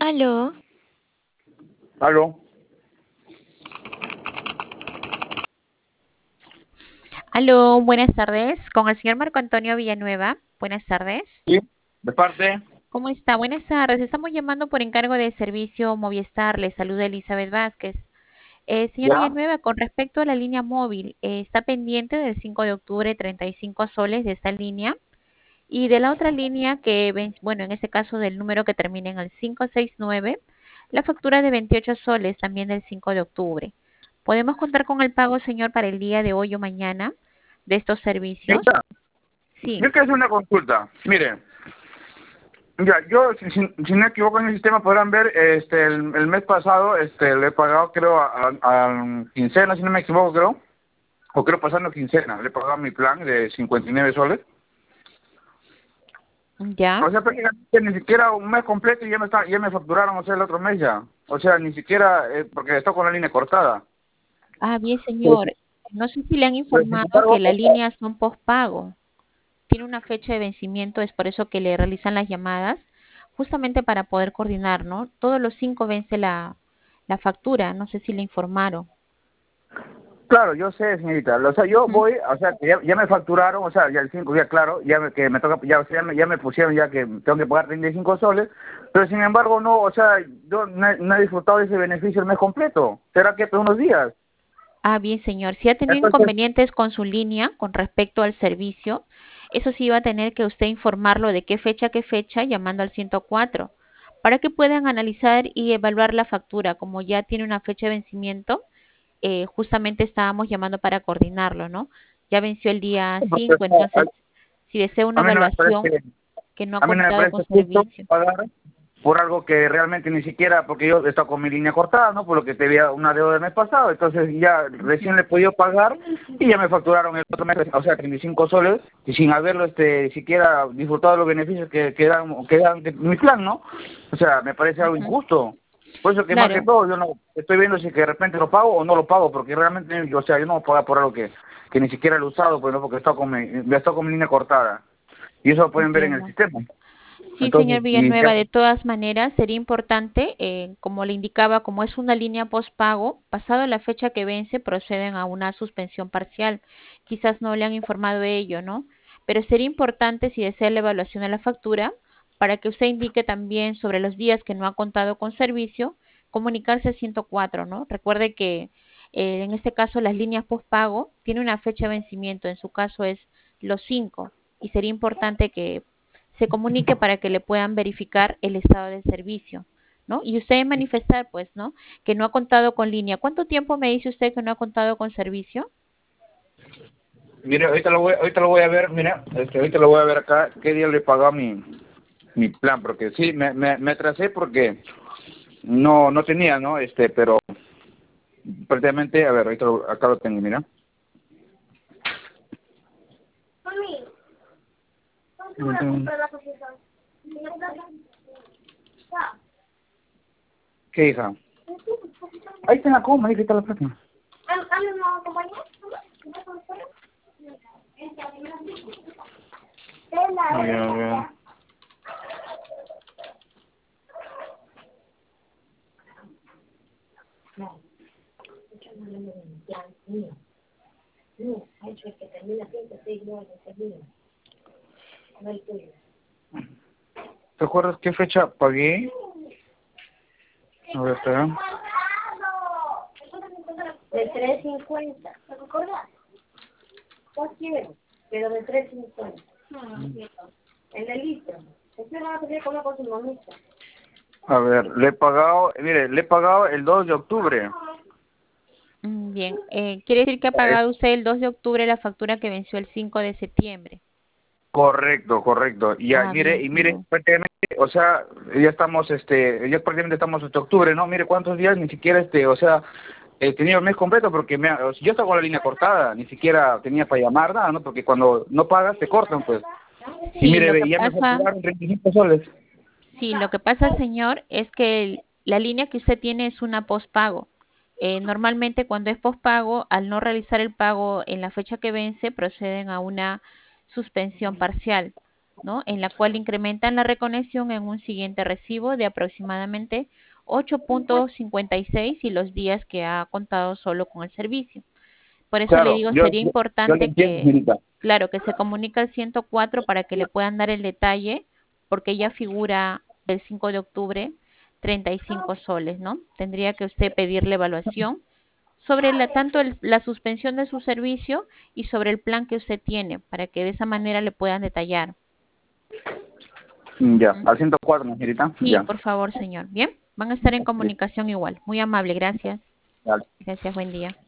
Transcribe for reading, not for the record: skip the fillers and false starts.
Aló, Aló, aló, buenas tardes. Con el señor Marco Antonio Villanueva. Buenas tardes. sí, de parte, ¿Cómo está? Buenas tardes. Estamos llamando por encargo de servicio Movistar. Le saluda Elizabeth Vázquez. Señor ya, Villanueva, con respecto a la línea móvil, está pendiente del 5 de octubre 35 soles de esta línea y de la otra línea que, bueno, en este caso del número que termina en el 569, la factura de 28 soles también del 5 de octubre. ¿Podemos contar con el pago, señor, para el día de hoy o mañana de estos servicios? Mira, Sí, yo quiero hacer una consulta. Mire, ya, yo, si no me equivoco en el sistema, podrán ver, el mes pasado, le he pagado, creo, a quincena, si no me equivoco, creo, o creo pasando quincena, le he pagado mi plan de 59 soles. ya. O sea, prácticamente ni siquiera un mes completo y ya me facturaron, o sea, el otro mes ya. O sea, ni siquiera, porque estoy con la línea cortada. Ah, bien, Pero, señor. No sé si le han pero sin informado que embargo, las líneas son postpago. Tiene una fecha de vencimiento, es por eso que le realizan las llamadas, justamente para poder coordinar, ¿no? Todos los 5 vence la factura, no sé si le informaron. claro, yo sé, señorita. O sea, yo Ujú. voy, o sea, que ya me facturaron, o sea, ya el 5 ya claro, que me toca, ya, o sea, ya me pusieron ya que tengo que pagar 35 soles, pero sin embargo no, o sea, yo no he disfrutado de ese beneficio el mes completo. ¿Será que por unos días? Ah, bien, señor. Si ha tenido Entonces, inconvenientes con su línea con respecto al servicio, eso sí va a tener que usted informarlo de qué fecha, llamando al 104, para que puedan analizar y evaluar la factura. Como ya tiene una fecha de vencimiento, justamente estábamos llamando para coordinarlo, ¿no? Ya venció el día porque, 5, entonces si desea una a mí no me evaluación parece, que no ha a mí no me contado con parece justo servicio. pagar por algo que realmente ni siquiera, porque yo he estado con mi línea cortada, ¿no? Por lo que te había una deuda del mes pasado, entonces ya recién le he podido pagar y ya me facturaron el otro mes, o sea, 35 soles, y sin haberlo siquiera disfrutado de los beneficios que dan de mi plan, ¿no? O sea, me parece algo Ujú. injusto. Por eso que más que Claro, todo yo no estoy viendo si que de repente lo pago o no lo pago, porque realmente, o sea, yo no voy a pagar por algo que ni siquiera lo he usado, pues no, porque he estado con mi línea cortada. Y eso lo pueden ver en el entiendo. sistema. Sí, señor Entonces, y Villanueva, ya, de todas maneras sería importante, como le indicaba, como es una línea postpago, pasado la fecha que vence, proceden a una suspensión parcial. Quizás no le han informado de ello, ¿no? Pero sería importante, si desea la evaluación de la factura, para que usted indique también sobre los días que no ha contado con servicio, comunicarse a 104, ¿no? Recuerde que en este caso las líneas postpago tienen una fecha de vencimiento, en su caso es los 5, y sería importante que se comunique para que le puedan verificar el estado del servicio, ¿no? Y usted manifestar, pues, ¿no? Que no ha contado con línea. ¿Cuánto tiempo me dice usted que no ha contado con servicio? mire, ahorita lo voy a ver, mira, ahorita lo voy a ver acá, qué día le pagó mi plan, porque sí, me atrasé porque no tenía, ¿no? Pero prácticamente, a ver, acá lo tengo, mira. Ujú. ¿Qué hija? Ahí está en la coma, ahí está la plata. A ver. ¿Te acuerdas qué fecha pagué? A ver, espera. De 3.50, ¿te acuerdas? Yo quiero, pero de 3.50. En el litro. Usted va a tener que hablar con su mamita. A ver, le he pagado, mire, le he pagado el 2 de octubre. Bien, quiere decir que ha pagado usted el 2 de octubre la factura que venció el 5 de septiembre. Correcto, correcto. Ah, bien, Y mire, señor. prácticamente, o sea, ya prácticamente estamos en octubre, ¿no? Mire cuántos días ni siquiera, o sea, he tenido el mes completo porque o sea, yo estaba con la línea cortada, ni siquiera tenía para llamar nada, ¿no? Porque cuando no pagas te cortan, pues. Y Sí, mire, lo ve, que ya me pasa, facturaron 35 soles. sí, lo que pasa, señor, es que la línea que usted tiene es una postpago. Normalmente cuando es postpago, al no realizar el pago en la fecha que vence, proceden a una suspensión parcial. ¿no? En la cual incrementan la reconexión en un siguiente recibo de aproximadamente 8.56 y los días que ha contado solo con el servicio. Por eso le Claro, digo, sería yo le importante entiendo, que, señorita. claro, que se comunique al 104 para que le puedan dar el detalle, porque ya figura el 5 de octubre 35 soles, ¿no? Tendría que usted pedir la evaluación sobre tanto la suspensión de su servicio y sobre el plan que usted tiene, para que de esa manera le puedan detallar. Ya, ¿Mm? al 104, señorita. Sí, Ya. por favor, señor. Bien, van a estar en comunicación igual. Muy amable, gracias. Dale. Gracias, buen día.